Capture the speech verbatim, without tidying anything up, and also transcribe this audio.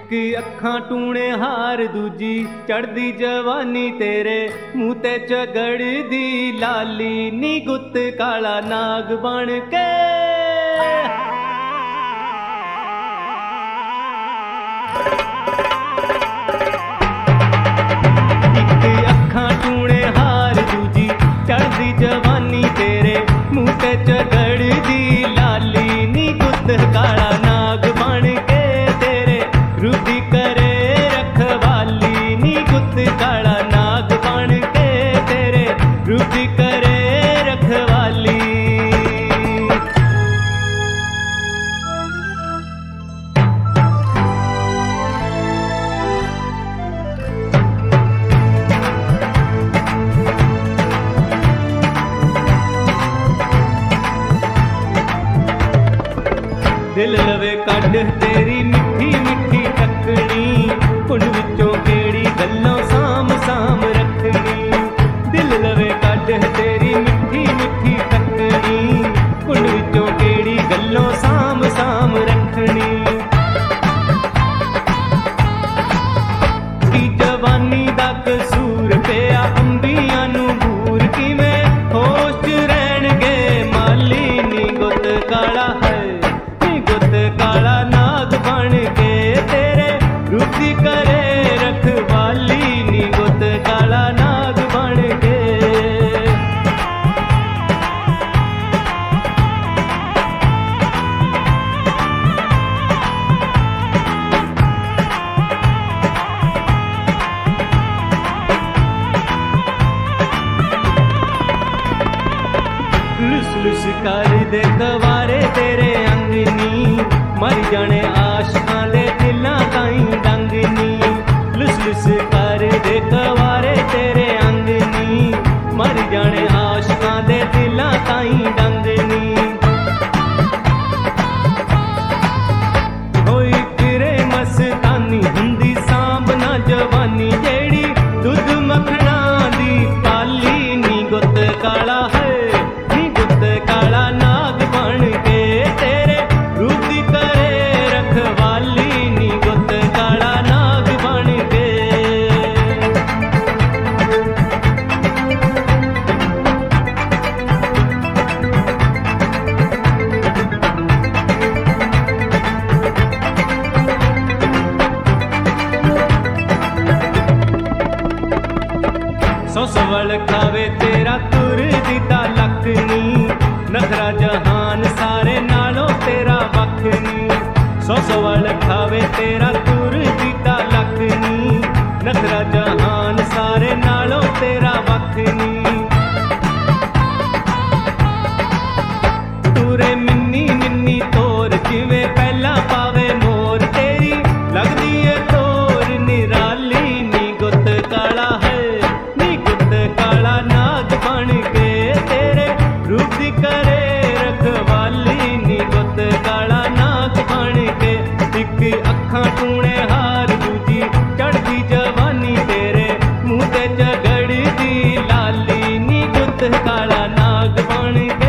एक अखां टूणे हार दूजी चढ़दी जवानी तेरे मूंह ते झगड़दी लाली नी गुत्त काला नाग बन के। एक अखां टूणे हार दूजी चढ़दी जवानी तेरे मूंह ते झगड़दी लाली नी गुत्त काला नाग बन के। रुदी करे रखवाली नी गुत्त काला नाग बन के तेरे रुदी करे रखवाली। दिल लवे कढ़ तेरी मिठी मिठी टकनी कुंड विचों केड़ी गल्लों साम साम रखनी। दिल लवे कढ़ तेरी मिठी मिठी टकनी कुंड विचों केड़ी गल्लों साम साम रखनी। की जवानी दा कसूर पिया अंबियां नूं बूर किवें होश च रहणगे माली नी गुत्त काला है काला नाग बन के तेरे रुदी करे रखवाली नी गुत्त काला नाग बन के। लुस लुस कर दे कवारे तेरे अंगनी मर जाने आशकां दे दिलां ताईं डंगनी। लुस लुस कर दे कवारे तेरे अंगनी मर जाने आशकां दे दिलां ताईं डंगनी। होई फिरे मस्तानी हुंदी सांभ ना जवानी जेड़ी दुध मखना दी पाली नी गुत्त काला है नी गुत्त काला नाग बन के तेरे रुदी करे रखवाली नी गुत्त काला नाग बन के। सौ सवल खावे तेरा तुर दीदा लखनी नखरा जहान सारे नालों तेरा वखनी। सौ सवल खावे तेरा तुर दीदा लखनी नखरा जहान सारे नालों तेरा वखनी। तुरे मिन्नी मिन्नी तोर जिवें पहला पावे मोर तेरी लगदी है तोर निराली नी गुत्त काला है नी गुत्त काला नाग बन के तेरे रुदी करे रखवाली नी गुत्त काला नाग बन के। एक अखां टूणे हार दूजी चढ़दी जवानी तेरे मूंह ते झगड़दी लाली नी गुत्त काला नाग बन के।